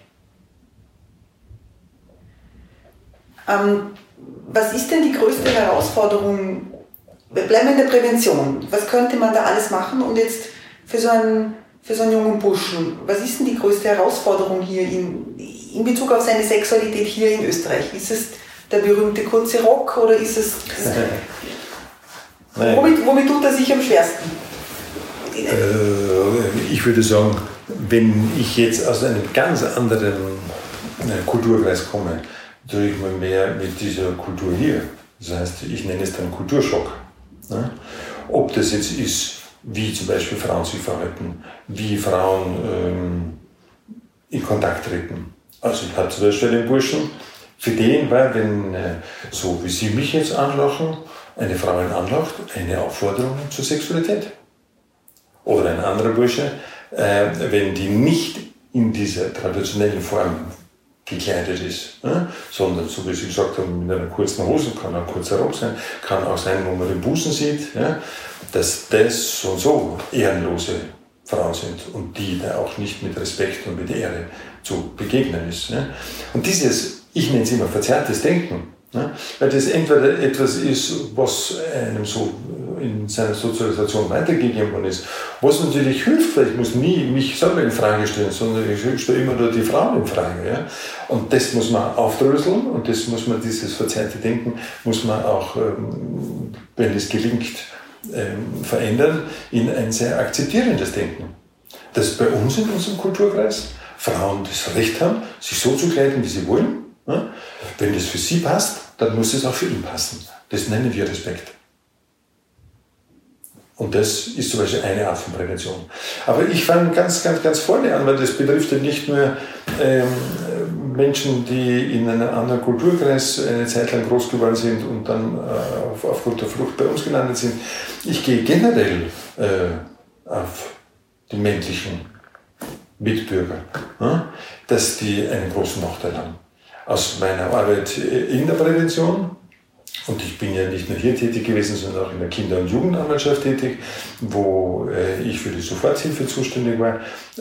S2: waren. Was ist denn die größte Herausforderung? Wir bleiben in der Prävention. Was könnte man da alles machen? Und jetzt für so einen jungen Burschen, was ist denn die größte Herausforderung hier in Bezug auf seine Sexualität hier in Österreich? Ist es der berühmte kurze Rock oder ist es... womit tut er sich am schwersten?
S3: Ich würde sagen, wenn ich jetzt aus einem ganz anderen Kulturkreis komme, tue ich mal mehr mit dieser Kultur hier. Das heißt, ich nenne es dann Kulturschock. Ob das jetzt ist, wie zum Beispiel Frauen sich verhalten, wie Frauen in Kontakt treten. Also ich habe zum Beispiel einen Burschen, für den war, wenn, so wie Sie mich jetzt anlachen, eine Frau ihn anlacht, eine Aufforderung zur Sexualität. Oder ein anderer Bursche, wenn die nicht in dieser traditionellen Form gekleidet ist, sondern, so wie Sie gesagt haben, mit einer kurzen Hose, kann auch ein kurzer Rock sein, kann auch sein, wo man den Busen sieht, dass das so und so ehrenlose Frauen sind und die da auch nicht mit Respekt und mit Ehre zu begegnen ist. Und dieses, ich nenne es immer verzerrtes Denken, weil das entweder etwas ist, was einem so in seiner Sozialisation weitergegeben worden ist, was natürlich hilft, weil ich muss nie mich selber in Frage stellen, sondern ich stelle immer nur die Frauen in Frage. Ja? Und das muss man aufdröseln und das muss man, dieses verzerrte Denken, muss man auch, wenn es gelingt, verändern in ein sehr akzeptierendes Denken. Dass bei uns in unserem Kulturkreis Frauen das Recht haben, sich so zu kleiden, wie sie wollen. Ja? Wenn das für sie passt, dann muss es auch für ihn passen. Das nennen wir Respekt. Und das ist zum Beispiel eine Art von Prävention. Aber ich fange ganz vorne an, weil das betrifft ja nicht nur Menschen, die in einem anderen Kulturkreis eine Zeit lang groß geworden sind und dann aufgrund der Flucht bei uns gelandet sind. Ich gehe generell auf die männlichen Mitbürger, dass die einen großen Nachteil haben. Aus meiner Arbeit in der Prävention, und ich bin ja nicht nur hier tätig gewesen, sondern auch in der Kinder- und Jugendanwaltschaft tätig, wo ich für die Soforthilfe zuständig war,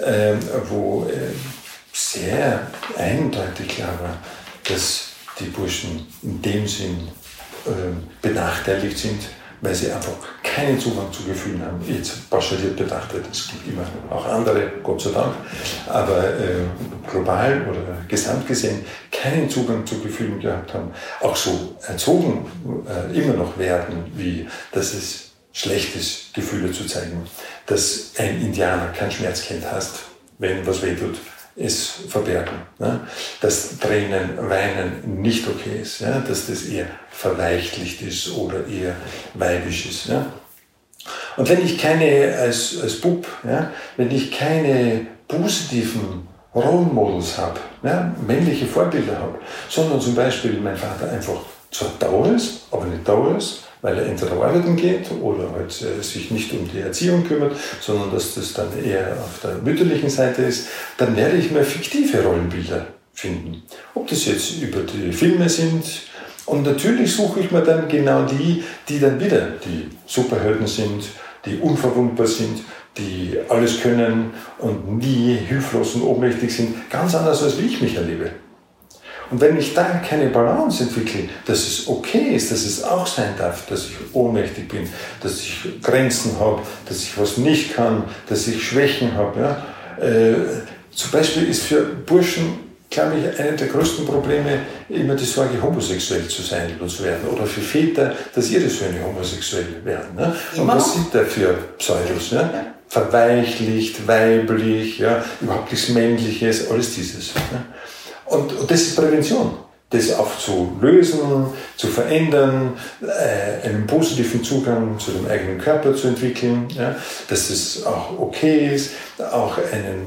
S3: wo sehr eindeutig klar war, dass die Burschen in dem Sinn benachteiligt sind, weil sie einfach keinen Zugang zu Gefühlen haben. Jetzt pauschaliert betrachtet, es gibt immer auch andere, Gott sei Dank, aber global oder gesamt gesehen keinen Zugang zu Gefühlen gehabt haben, auch so erzogen immer noch werden, wie dass es schlecht ist, Gefühle zu zeigen, dass ein Indianer kein Schmerzkind hasst, wenn was wehtut, es verbergen, dass Tränen, Weinen nicht okay ist, dass das eher verweichlicht ist oder eher weibisch ist. Und wenn ich keine, als Bub, wenn ich keine positiven Role Models habe, männliche Vorbilder habe, sondern zum Beispiel mein Vater einfach zwar Dauer ist, aber nicht Dauer ist, weil er entweder arbeiten geht oder halt sich nicht um die Erziehung kümmert, sondern dass das dann eher auf der mütterlichen Seite ist, dann werde ich mir fiktive Rollenbilder finden. Ob das jetzt über die Filme sind, und natürlich suche ich mir dann genau die dann wieder die Superhelden sind, die unverwundbar sind, die alles können und nie hilflos und ohnmächtig sind, ganz anders als wie ich mich erlebe. Und wenn ich da keine Balance entwickle, dass es okay ist, dass es auch sein darf, dass ich ohnmächtig bin, dass ich Grenzen habe, dass ich was nicht kann, dass ich Schwächen habe. Zum Beispiel ist für Burschen, glaube ich, eine der größten Probleme immer die Sorge, homosexuell zu sein oder zu werden. Oder für Väter, dass ihre Söhne homosexuell werden. Und was sind da für Pseudos? Verweichlicht, weiblich, überhaupt nichts Männliches, alles dieses. Und das ist Prävention, das aufzulösen, zu verändern, einen positiven Zugang zu dem eigenen Körper zu entwickeln, dass es auch okay ist, auch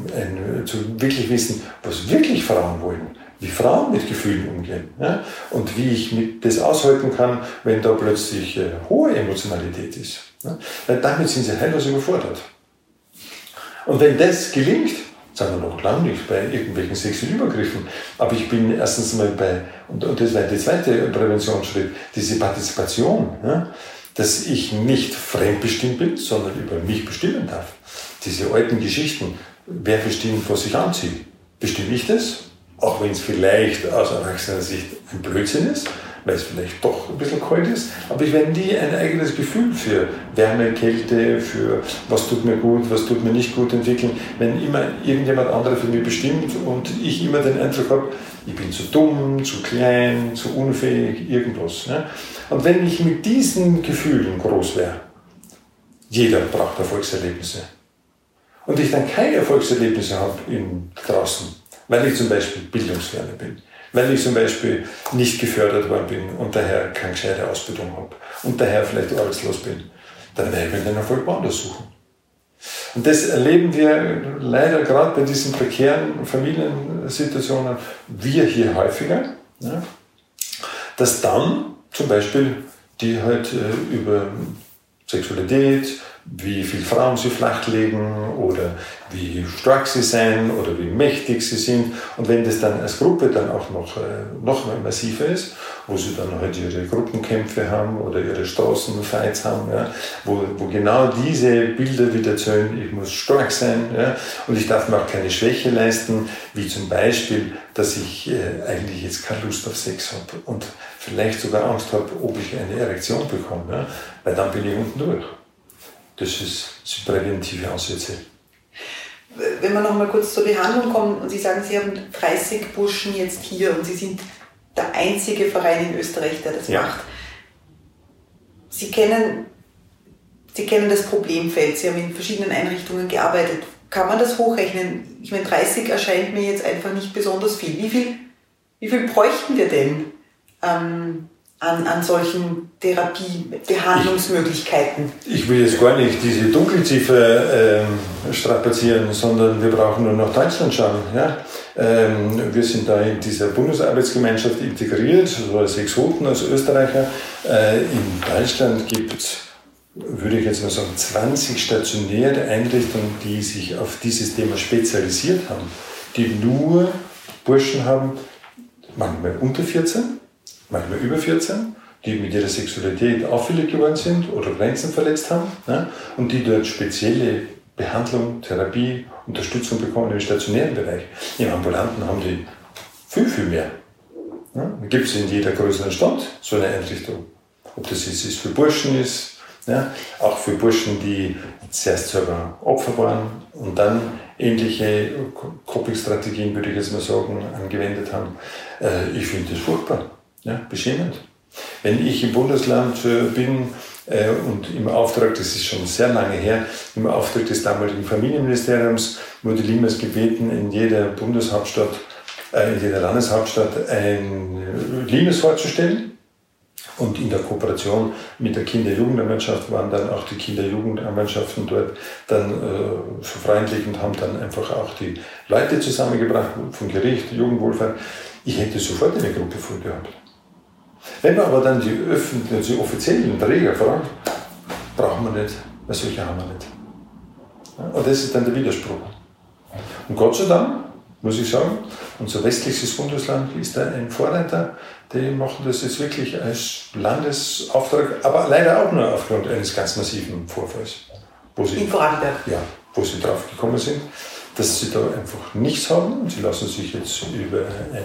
S3: zu wirklich wissen, was wirklich Frauen wollen, wie Frauen mit Gefühlen umgehen und wie ich das aushalten kann, wenn da plötzlich hohe Emotionalität ist. Weil damit sind sie heillos überfordert. Und wenn das gelingt, sagen wir noch lange nicht bei irgendwelchen sexuellen Übergriffen, aber ich bin erstens mal und das war der zweite Präventionsschritt, diese Partizipation, dass ich nicht fremdbestimmt bin, sondern über mich bestimmen darf. diese alten Geschichten, wer bestimmt, was ich anziehe? Bestimme ich das? Auch wenn es vielleicht aus erwachsener Sicht ein Blödsinn ist, weil es vielleicht doch ein bisschen kalt ist, aber ich werde nie ein eigenes Gefühl für Wärme, Kälte, für was tut mir gut, was tut mir nicht gut entwickeln, wenn immer irgendjemand anderer für mich bestimmt und ich immer den Eindruck habe, ich bin zu dumm, zu klein, zu unfähig, irgendwas. Ne? Und wenn ich mit diesen Gefühlen groß wäre, jeder braucht Erfolgserlebnisse, und ich dann keine Erfolgserlebnisse habe draußen, weil ich zum Beispiel bildungsfern bin, weil ich zum Beispiel nicht gefördert worden bin und daher keine gescheite Ausbildung habe und daher vielleicht arbeitslos bin, dann werde ich mir den Erfolg woanders suchen. Und das erleben wir leider gerade bei diesen prekären Familiensituationen, wir hier häufiger, ja, dass dann zum Beispiel die halt über Sexualität, wie viel Frauen sie flachlegen oder wie stark sie sein oder wie mächtig sie sind. Und wenn das dann als Gruppe dann auch noch mal massiver ist, wo sie dann halt ihre Gruppenkämpfe haben oder ihre Straßenfights haben, ja, wo genau diese Bilder wieder erzählen, ich muss stark sein, ja, und ich darf mir auch keine Schwäche leisten, wie zum Beispiel, dass ich eigentlich jetzt keine Lust auf Sex habe und vielleicht sogar Angst habe, ob ich eine Erektion bekomme, ja, weil dann bin ich unten durch. Das ist die präventive Ansätze.
S2: Wenn wir noch mal kurz zur Behandlung kommen und Sie sagen, Sie haben 30 Burschen jetzt hier und Sie sind der einzige Verein in Österreich, der das macht. Sie kennen das Problemfeld, Sie haben in verschiedenen Einrichtungen gearbeitet. Kann man das hochrechnen? Ich meine, 30 erscheint mir jetzt einfach nicht besonders viel. Wie viel bräuchten wir denn an solchen Behandlungsmöglichkeiten?
S3: Ich will jetzt gar nicht diese Dunkelziffer strapazieren, sondern wir brauchen nur nach Deutschland schauen. Ja? Wir sind da in dieser Bundesarbeitsgemeinschaft integriert, so als Exoten, als Österreicher. In Deutschland gibt es, würde ich jetzt mal sagen, 20 stationäre Einrichtungen, die sich auf dieses Thema spezialisiert haben, die nur Burschen haben, manchmal unter 14, manchmal über 14, die mit ihrer Sexualität auffällig geworden sind oder Grenzen verletzt haben, ja, und die dort spezielle Behandlung, Therapie, Unterstützung bekommen im stationären Bereich. Im ambulanten haben die viel, viel mehr. Ja, da gibt es in jeder größeren Stadt so eine Einrichtung. Ob das jetzt für Burschen ist, ja, auch für Burschen, die zuerst selber Opfer waren und dann ähnliche Coping-Strategien, würde ich jetzt mal sagen, angewendet haben. Ich finde das furchtbar, ja, beschämend. Wenn ich im Bundesland bin und im Auftrag, das ist schon sehr lange her, im Auftrag des damaligen Familienministeriums wurde Limes gebeten, in jeder Bundeshauptstadt, in jeder Landeshauptstadt ein Limes vorzustellen. Und in der Kooperation mit der Kinder-Jugendanwaltschaft waren dann auch die Kinder-Jugendmannschaften dort dann so freundlich und haben dann einfach auch die Leute zusammengebracht vom Gericht, Jugendwohlfahrt. Ich hätte sofort eine Gruppe voll gehabt. Wenn man aber dann die offiziellen Träger fragt, brauchen wir nicht, weil solche haben wir nicht. Und das ist dann der Widerspruch. Und Gott sei Dank, muss ich sagen, unser westliches Bundesland ist da ein Vorreiter. Die machen das jetzt wirklich als Landesauftrag, aber leider auch nur aufgrund eines ganz massiven Vorfalls.
S2: In Vorarlberg?
S3: Ja, wo sie drauf gekommen sind, dass sie da einfach nichts haben. Und sie lassen sich jetzt über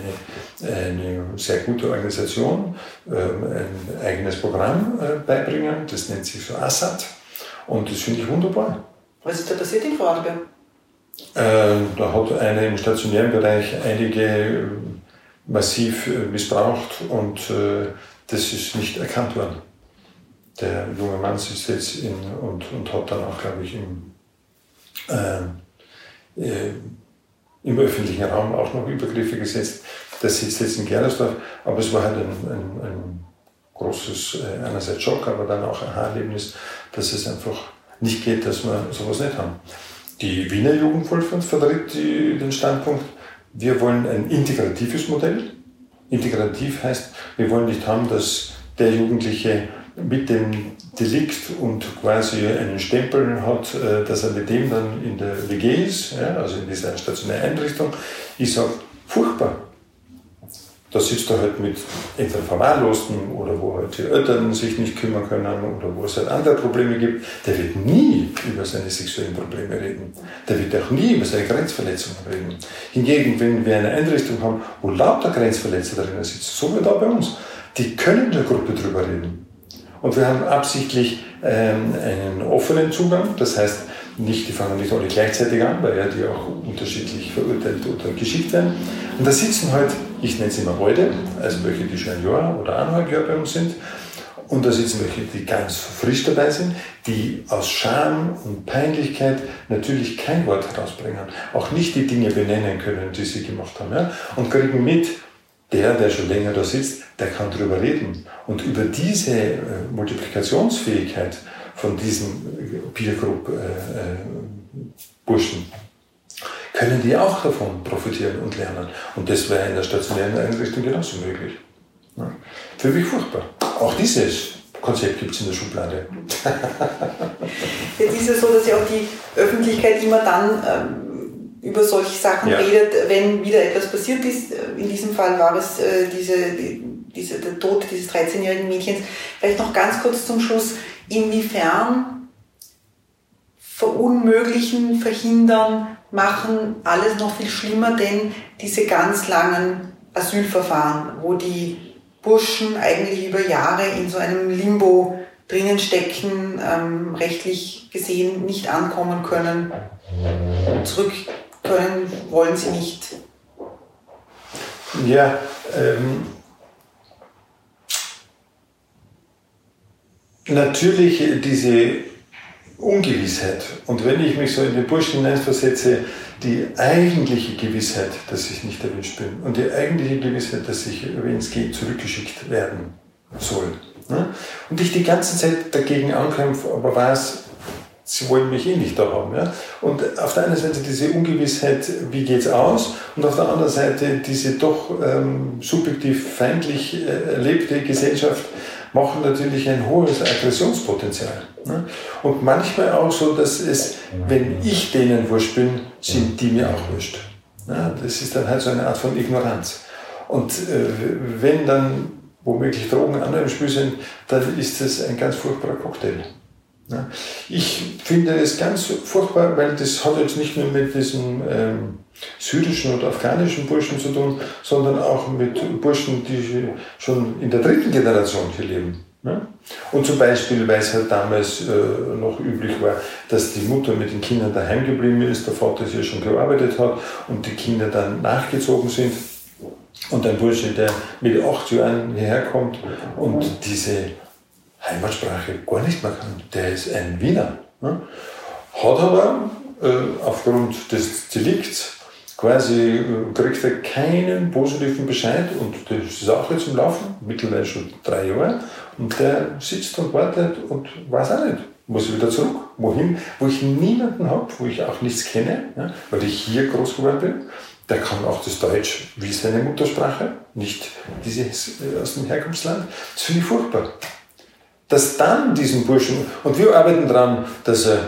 S3: eine sehr gute Organisation ein eigenes Programm beibringen. Das nennt sich so ASAT. Und das finde ich wunderbar.
S2: Was ist da passiert in Vorarlberg?
S3: Da hat einer im stationären Bereich einige massiv missbraucht und das ist nicht erkannt worden. Der junge Mann sitzt jetzt und hat dann auch, glaube ich, im öffentlichen Raum auch noch Übergriffe gesetzt. Das sitzt jetzt in Gerlersdorf, aber es war halt ein großes, einerseits Schock, aber dann auch ein Aha-Erlebnis, dass es einfach nicht geht, dass wir sowas nicht haben. Die Wiener Jugendwohlfahrt vertritt den Standpunkt, wir wollen ein integratives Modell. Integrativ heißt, wir wollen nicht haben, dass der Jugendliche mit dem Delikt und quasi einen Stempel hat, dass er mit dem dann in der WG ist, ja, also in dieser stationären Einrichtung. Ich sage, furchtbar. Da sitzt er halt mit entweder Verwahrlosten oder wo halt die Eltern sich nicht kümmern können oder wo es halt andere Probleme gibt. Der wird nie über seine sexuellen Probleme reden. Der wird auch nie über seine Grenzverletzungen reden. Hingegen, wenn wir eine Einrichtung haben, wo lauter Grenzverletzer drinnen sitzen, so wie da bei uns, die können in der Gruppe drüber reden. Und wir haben absichtlich einen offenen Zugang, das heißt, die fangen nicht alle gleichzeitig an, weil ja die auch unterschiedlich verurteilt oder geschickt werden. Und da sitzen halt, ich nenne sie immer Leute, also welche, die schon ein Jahr oder 1,5 Jahre bei uns sind. Und da sitzen welche, die ganz frisch dabei sind, die aus Scham und Peinlichkeit natürlich kein Wort herausbringen, auch nicht die Dinge benennen können, die sie gemacht haben. Ja? Und kriegen mit, der schon länger da sitzt, der kann drüber reden. Und über diese Multiplikationsfähigkeit von diesen Peer Group Burschen können die auch davon profitieren und lernen. Und das wäre in der stationären Einrichtung genauso möglich. Ja. Für mich furchtbar. Auch dieses Konzept gibt es in der Schublade.
S2: Jetzt ist es so, dass ja auch die Öffentlichkeit immer dann über solche Sachen redet, wenn wieder etwas passiert ist. In diesem Fall war es der Tod dieses 13-jährigen Mädchens. Vielleicht noch ganz kurz zum Schluss, inwiefern verunmöglichen, verhindern, machen alles noch viel schlimmer, denn diese ganz langen Asylverfahren, wo die Burschen eigentlich über Jahre in so einem Limbo drinnen stecken, rechtlich gesehen nicht ankommen können, zurück können, wollen sie nicht.
S3: Ja, natürlich diese Ungewissheit. Und wenn ich mich so in den Burschen hineinversetze, die eigentliche Gewissheit, dass ich nicht erwünscht bin und die eigentliche Gewissheit, dass ich, wenn es geht, zurückgeschickt werden soll. Und ich die ganze Zeit dagegen ankämpfe, aber weiß, sie wollen mich eh nicht da haben. Ja? Und auf der einen Seite diese Ungewissheit, wie geht's aus? Und auf der anderen Seite diese doch subjektiv feindlich erlebte Gesellschaft machen natürlich ein hohes Aggressionspotenzial. Ne? Und manchmal auch so, dass es, wenn ich denen wurscht bin, sind die mir auch wurscht. Ja, das ist dann halt so eine Art von Ignoranz. Und wenn dann womöglich Drogen andere im Spiel sind, dann ist das ein ganz furchtbarer Cocktail. Ja? Ich finde es ganz furchtbar, weil das hat jetzt nicht nur mit diesen syrischen und afghanischen Burschen zu tun, sondern auch mit Burschen, die schon in der 3. Generation hier leben. Ja? Und zum Beispiel, weil es halt damals noch üblich war, dass die Mutter mit den Kindern daheim geblieben ist, der Vater hier schon gearbeitet hat und die Kinder dann nachgezogen sind. Und ein Bursche, der mit 8 Jahren hierher kommt und diese Heimatsprache gar nicht mehr kann, der ist ein Wiener. Ne? Hat aber aufgrund des Delikts quasi kriegt er keinen positiven Bescheid und das ist auch jetzt im Laufen, mittlerweile schon 3 Jahre und der sitzt und wartet und weiß auch nicht, muss ich wieder zurück, wohin, wo ich niemanden habe, wo ich auch nichts kenne, ja, weil ich hier groß geworden bin. Der kann auch das Deutsch wie seine Muttersprache, nicht dieses aus dem Herkunftsland. Das finde ich furchtbar. Dass dann diesen Burschen, und wir arbeiten daran, dass er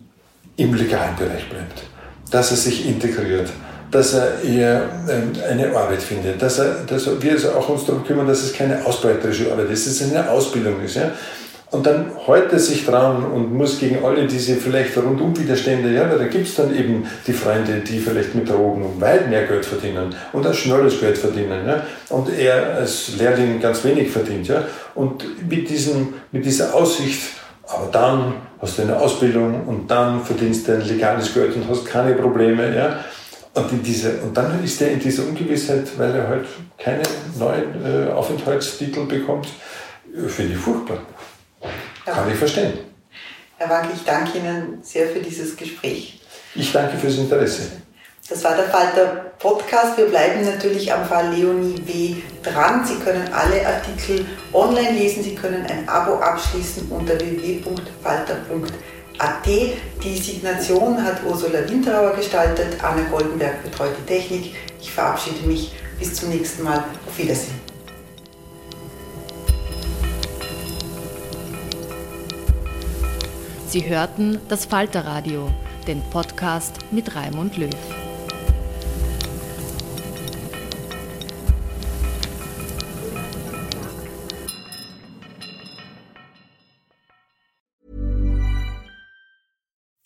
S3: im legalen Bereich bleibt, dass er sich integriert, dass er eher eine Arbeit findet, dass wir also auch uns darum kümmern, dass es keine ausbeuterische Arbeit ist, dass es eine Ausbildung ist. Ja? Und dann hält er sich dran und muss gegen alle diese vielleicht Rundum-Widerstände, ja, weil da gibt es dann eben die Freunde, die vielleicht mit Drogen weit mehr Geld verdienen und auch schnelles Geld verdienen. Ja, und er als Lehrling ganz wenig verdient. Ja, und mit dieser Aussicht, aber dann hast du eine Ausbildung und dann verdienst du ein legales Geld und hast keine Probleme. Ja, und dann ist er in dieser Ungewissheit, weil er halt keine neuen Aufenthaltstitel bekommt, finde ich furchtbar. Kann ich verstehen.
S2: Herr Wankel, ich danke Ihnen sehr für dieses Gespräch.
S3: Ich danke fürs Interesse.
S2: Das war der Falter Podcast. Wir bleiben natürlich am Fall Leonie W. dran. Sie können alle Artikel online lesen. Sie können ein Abo abschließen unter www.falter.at. Die Signation hat Ursula Winterauer gestaltet. Anne Goldenberg betreut die Technik. Ich verabschiede mich. Bis zum nächsten Mal. Auf Wiedersehen.
S1: Sie hörten das Falter-Radio, den Podcast mit Raimund Löw.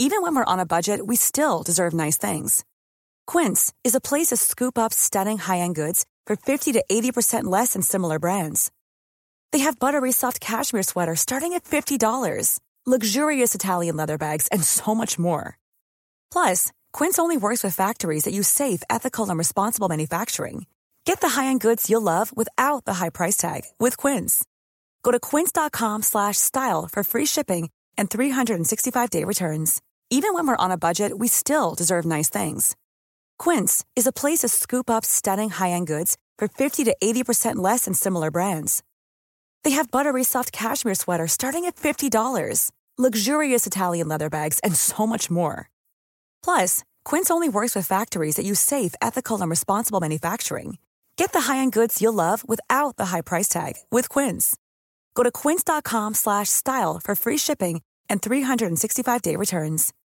S6: Even when we're on a budget, we still deserve nice things. Quince is a place to scoop up stunning high-end goods for 50 to 80% less than similar brands. They have buttery soft cashmere sweaters starting at $50, luxurious Italian leather bags, and so much more. Plus, Quince only works with factories that use safe, ethical, and responsible manufacturing. Get the high-end goods you'll love without the high price tag with Quince. Go to quince.com/style for free shipping and 365-day returns. Even when we're on a budget, we still deserve nice things. Quince is a place to scoop up stunning high-end goods for 50 to 80% less than similar brands. They have buttery soft cashmere sweaters starting at $50, luxurious Italian leather bags, and so much more. Plus, Quince only works with factories that use safe, ethical, and responsible manufacturing. Get the high-end goods you'll love without the high price tag with Quince. Go to quince.com/style for free shipping and 365-day returns.